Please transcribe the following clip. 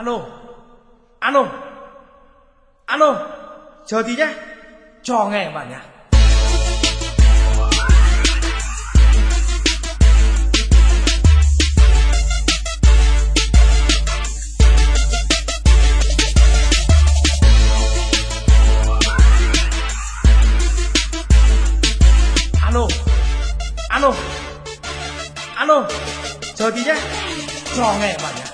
Alo, alo, alo, chờ tí nhé, cho nghe bạn nhá. Alo, alo, alo, chờ tí nhé, cho nghe bạn nhá.